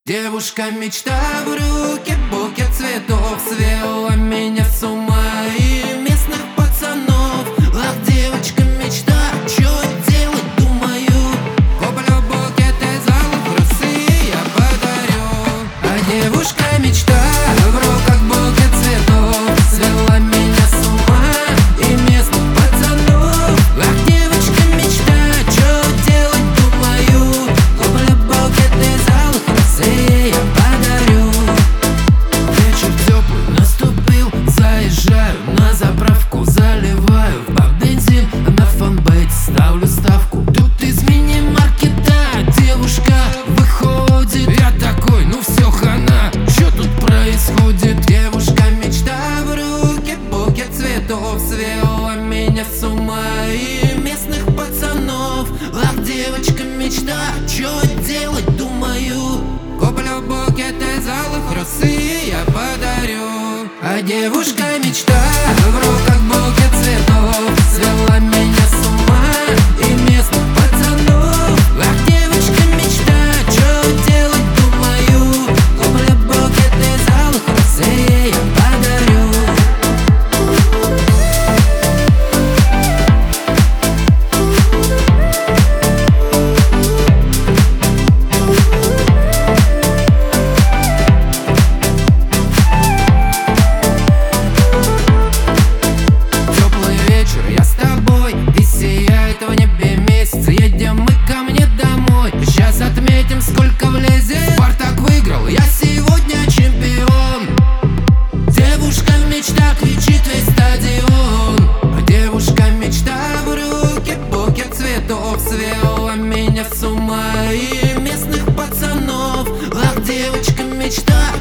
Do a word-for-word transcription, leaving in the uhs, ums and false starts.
Девушка мечта в руке, букет цветов свела меня с ума и местных пацанов. Ах, девочка мечта, чё делать, думаю, куплю букет из алых роз и я подарю. А девушка мечта в руках букет цветов свела меня с ума и местных пацанов. Ах, девочка мечта, чё делать, думаю, куплю букет из алых роз и я подарю. Вечер теплый наступил, заезжаю на заправку, заливаю в бак бензин, на фанбейт ставлю ставку. Тут из мини-маркета девушка выходит, я такой, ну все хана, что тут происходит? Девушка мечта в руке, букет цветов свела меня с ума и местных пацанов. Ах, девочка мечта, что делать, думаю, куплю букет из алых роз и я подарю. А девушка мечта в руках букет цветов свела меня с ума и местных пацанов. Ах, девочка мечта, что делать, думаю, куплю букет из алых роз и я подарю. Теплый вечер, я с тобой, и сияет в небе месяц. Едем мы ко мне домой, сейчас отметим, сколько влезет. Спартак выиграл, я сегодня чемпион. Девушка мечта, кричит весь стадион. Девушка мечта в руке, букет цветов свела меня с ума и местных пацанов. Ах, девочка мечта,